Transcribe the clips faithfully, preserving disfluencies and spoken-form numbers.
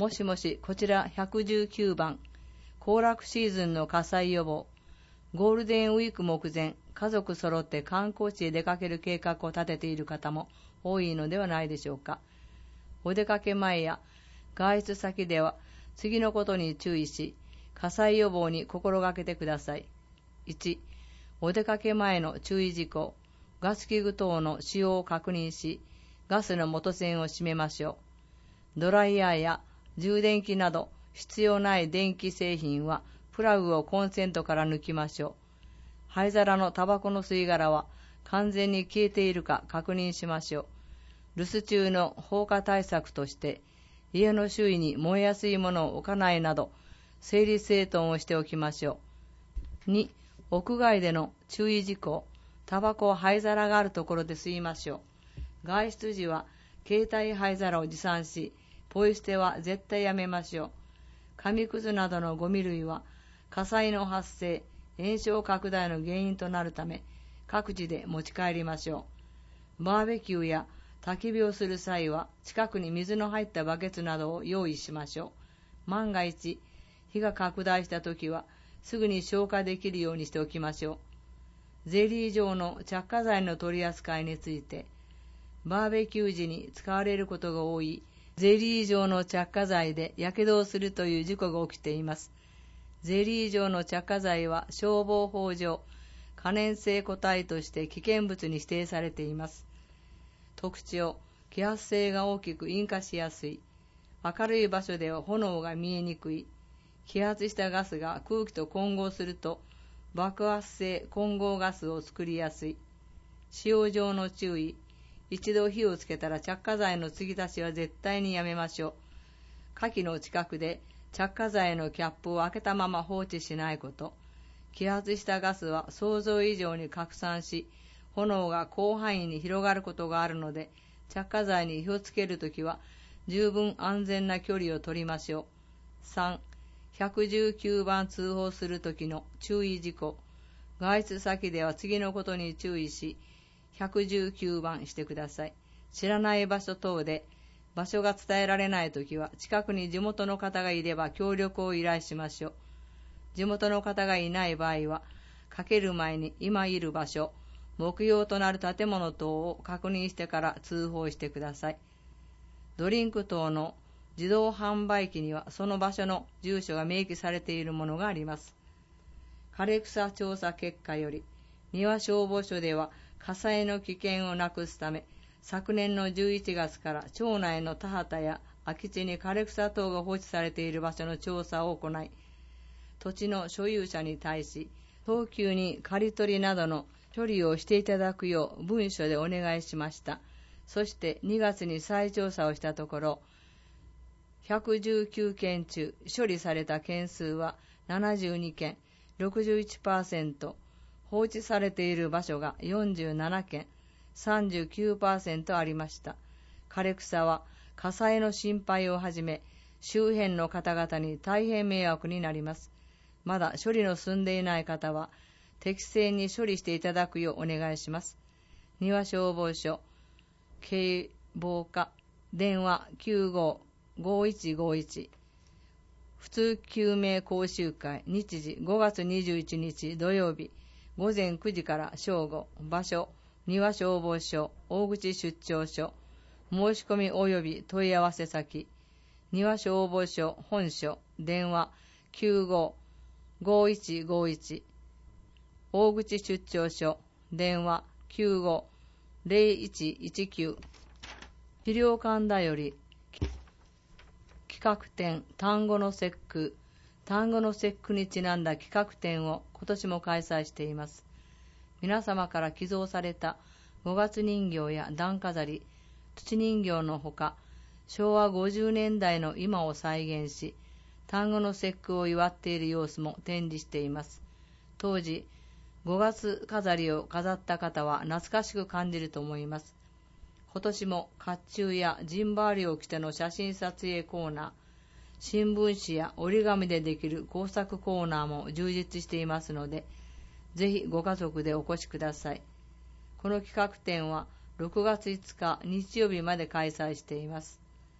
もしもし、こちらひゃくじゅうきゅうばん、行楽シーズンの火災予防。ゴールデンウィーク目前、家族揃って観光地へ出かける計画を立てている方も多いのではないでしょうか。お出かけ前や外出先では次のことに注意し、火災予防に心がけてください。いち、お出かけ前の注意事項。ガス器具等の使用を確認し、ガスの元栓を閉めましょう。ドライヤーや充電器など必要ない電気製品はプラグをコンセントから抜きましょう。灰皿のタバコの吸い殻は完全に消えているか確認しましょう。留守中の放火対策として家の周囲に燃えやすいものを置かないなど整理整頓をしておきましょう。に、屋外での注意事項。タバコは灰皿があるところで吸いましょう。外出時は携帯灰皿を持参し、ポイ捨ては絶対やめましょう。紙くずなどのゴミ類は火災の発生、炎症拡大の原因となるため、各自で持ち帰りましょう。バーベキューや焚き火をする際は、近くに水の入ったバケツなどを用意しましょう。万が一、火が拡大したときは、すぐに消火できるようにしておきましょう。ゼリー状の着火剤の取り扱いについて、バーベキュー時に使われることが多いゼリー状の着火剤で火傷をするという事故が起きています。ゼリー状の着火剤は消防法上、可燃性固体として危険物に指定されています。特徴、揮発性が大きく引火しやすい。明るい場所では炎が見えにくい。揮発したガスが空気と混合すると爆発性混合ガスを作りやすい。使用上の注意。一度火をつけたら着火剤の継ぎ足しは絶対にやめましょう。火器の近くで着火剤のキャップを開けたまま放置しないこと。揮発したガスは想像以上に拡散し、炎が広範囲に広がることがあるので、着火剤に火をつけるときは十分安全な距離を取りましょう。さん、ひゃくじゅうきゅうばん通報するときの注意事項。外出先では次のことに注意し、ひゃくじゅうきゅうばんしてください。知らない場所等で場所が伝えられないときは、近くに地元の方がいれば協力を依頼しましょう。地元の方がいない場合は、かける前に今いる場所、目標となる建物等を確認してから通報してください。ドリンク等の自動販売機にはその場所の住所が明記されているものがあります。枯れ草調査結果より、三輪消防署では火災の危険をなくすため、昨年のじゅういちがつから町内の田畑や空き地に枯れ草等が放置されている場所の調査を行い、土地の所有者に対し、早急に刈り取りなどの処理をしていただくよう文書でお願いしました。そしてにがつに再調査をしたところ、ひゃくじゅうきゅうけん中、処理された件数はななじゅうにけん、ろくじゅういちパーセント、放置されている場所がよんじゅうななけん、さんじゅうきゅうパーセント ありました。枯れ草は火災の心配をはじめ、周辺の方々に大変迷惑になります。まだ処理の進んでいない方は、適正に処理していただくようお願いします。三輪消防署、警防課、電話 きゅうごーごーいちごーいち、普通救命講習会、日時ごがつにじゅういちにち土曜日、ごぜんくじから正午、場所、三輪消防署、大口出張所、申し込み及び問い合わせ先、三輪消防署本所、電話 きゅうごーごーいちごーいち、大口出張所、電話 きゅうごーぜろいちいちきゅう、資料館だより、企画展、単語の節句、単語の節句にちなんだ企画展を今年も開催しています。皆様から寄贈された五月人形や段飾り、土人形のほか、しょうわごじゅうねんだいの今を再現し、単語の節句を祝っている様子も展示しています。当時、五月飾りを飾った方は懐かしく感じると思います。今年も甲冑やジンバーリを着ての写真撮影コーナー、新聞紙や折り紙でできる工作コーナーも充実していますので、ぜひご家族でお越しください。この企画展はろくがついつか日曜日まで開催しています。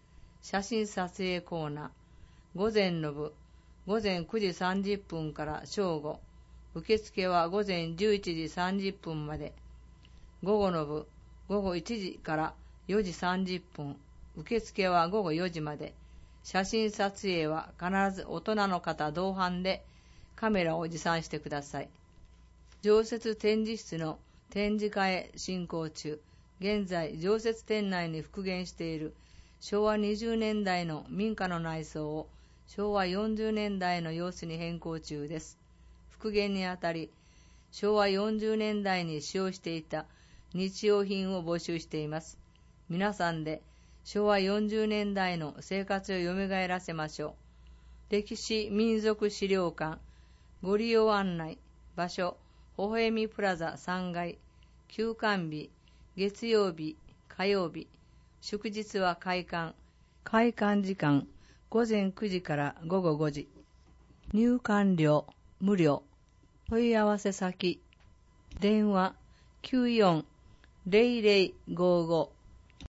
写真撮影コーナー。午前の部、午前くじさんじゅっぷんから正午。受付は午前じゅういちじさんじゅっぷんまで。午後の部、午後いちじからよじさんじゅっぷん。受付は午後よじまで。写真撮影は必ず大人の方同伴でカメラを持参してください。常設展示室の展示会進行中。現在、常設店内に復元しているしょうわにじゅうねんだいの民家の内装をしょうわよんじゅうねんだいの様子に変更中です。復元にあたり、しょうわよんじゅうねんだいに使用していた日用品を募集しています。皆さんでしょうわよんじゅうねんだいの生活をよみがえらせましょう。歴史民族資料館、ご利用案内、場所、ほほえみプラザさんがい、休館日、月曜日、火曜日、祝日は開館。開館時間、ごぜんくじからごごごじ。入館料、無料。問い合わせ先、電話、きゅうよんゼロゼロごご